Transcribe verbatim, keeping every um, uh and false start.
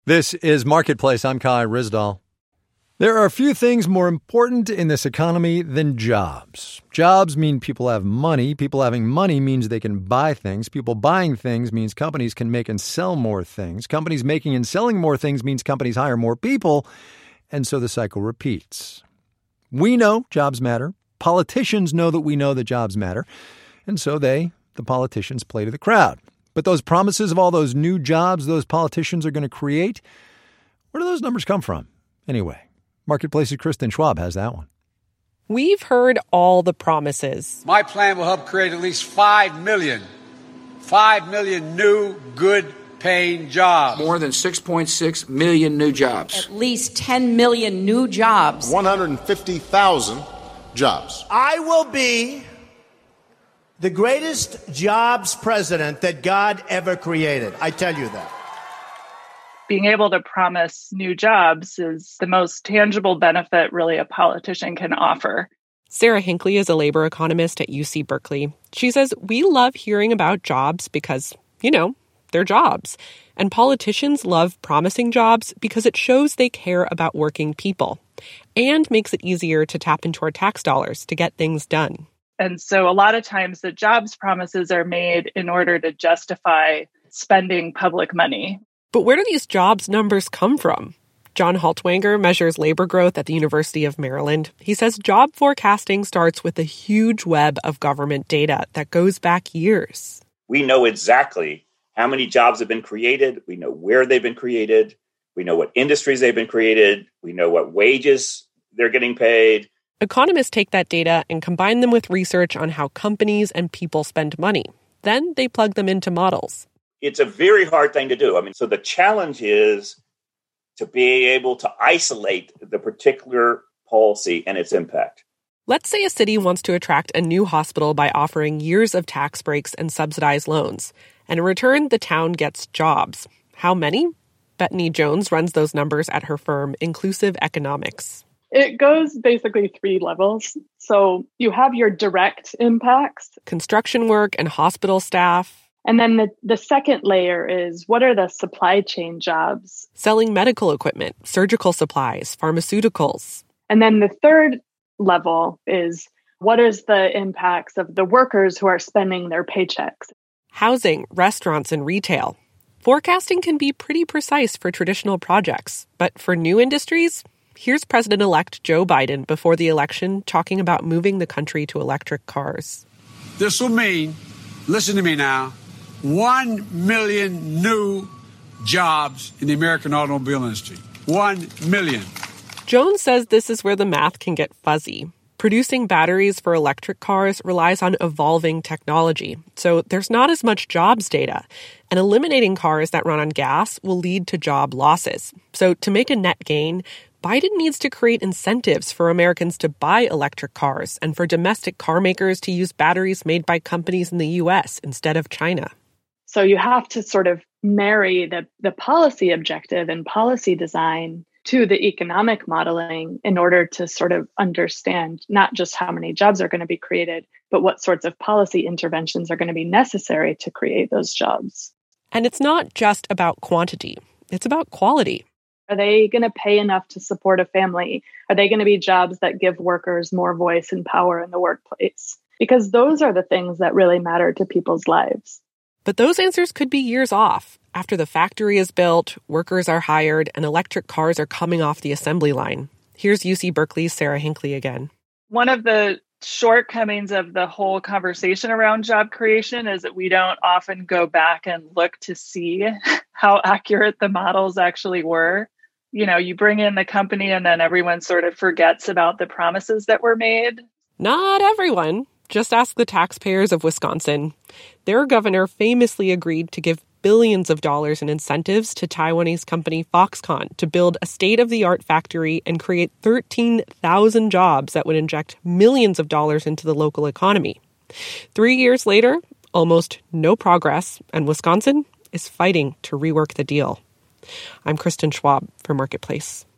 This is Marketplace. I'm Kai Ryssdal. There are a few things more important in this economy than jobs. Jobs mean people have money. People having money means they can buy things. People buying things means companies can make and sell more things. Companies making and selling more things means companies hire more people. And so the cycle repeats. We know jobs matter. Politicians know that we know that jobs matter. And so they, the politicians, play to the crowd. But those promises of all those new jobs those politicians are going to create, where do those numbers come from? Anyway, Marketplace's Kristen Schwab has that one. We've heard all the promises. My plan will help create at least five million, five million new, good-paying jobs. More than six point six million new jobs. At least ten million new jobs. one hundred fifty thousand jobs. I will be the greatest jobs president that God ever created. I tell you that. Being able to promise new jobs is the most tangible benefit really a politician can offer. Sarah Hinckley is a labor economist at U C Berkeley. She says, we love hearing about jobs because, you know, they're jobs. And politicians love promising jobs because it shows they care about working people and makes it easier to tap into our tax dollars to get things done. And so a lot of times the jobs promises are made in order to justify spending public money. But where do these jobs numbers come from? John Haltwanger measures labor growth at the University of Maryland. He says job forecasting starts with a huge web of government data that goes back years. We know exactly how many jobs have been created. We know where they've been created. We know what industries they've been created. We know what wages they're getting paid. Economists take that data and combine them with research on how companies and people spend money. Then they plug them into models. It's a very hard thing to do. I mean, so the challenge is to be able to isolate the particular policy and its impact. Let's say a city wants to attract a new hospital by offering years of tax breaks and subsidized loans. And in return, the town gets jobs. How many? Bethany Jones runs those numbers at her firm, Inclusive Economics. It goes basically three levels. So you have your direct impacts. Construction work and hospital staff. And then the, the second layer is, what are the supply chain jobs? Selling medical equipment, surgical supplies, pharmaceuticals. And then the third level is, what is the impacts of the workers who are spending their paychecks? Housing, restaurants, and retail. Forecasting can be pretty precise for traditional projects, but for new industries, here's President-elect Joe Biden before the election talking about moving the country to electric cars. This will mean, listen to me now, one million new jobs in the American automobile industry. One million. Jones says this is where the math can get fuzzy. Producing batteries for electric cars relies on evolving technology, so there's not as much jobs data. And eliminating cars that run on gas will lead to job losses. So to make a net gain, Biden needs to create incentives for Americans to buy electric cars and for domestic car makers to use batteries made by companies in the U S instead of China. So you have to sort of marry the, the policy objective and policy design to the economic modeling in order to sort of understand not just how many jobs are going to be created, but what sorts of policy interventions are going to be necessary to create those jobs. And it's not just about quantity. It's about quality. Are they going to pay enough to support a family? Are they going to be jobs that give workers more voice and power in the workplace? Because those are the things that really matter to people's lives. But those answers could be years off. After the factory is built, workers are hired, and electric cars are coming off the assembly line. Here's U C Berkeley's Sarah Hinckley again. One of the shortcomings of the whole conversation around job creation is that we don't often go back and look to see how accurate the models actually were. You know, you bring in the company and then everyone sort of forgets about the promises that were made. Not everyone. Just ask the taxpayers of Wisconsin. Their governor famously agreed to give billions of dollars in incentives to Taiwanese company Foxconn to build a state-of-the-art factory and create thirteen thousand jobs that would inject millions of dollars into the local economy. Three years later, almost no progress, and Wisconsin is fighting to rework the deal. I'm Kristen Schwab for Marketplace.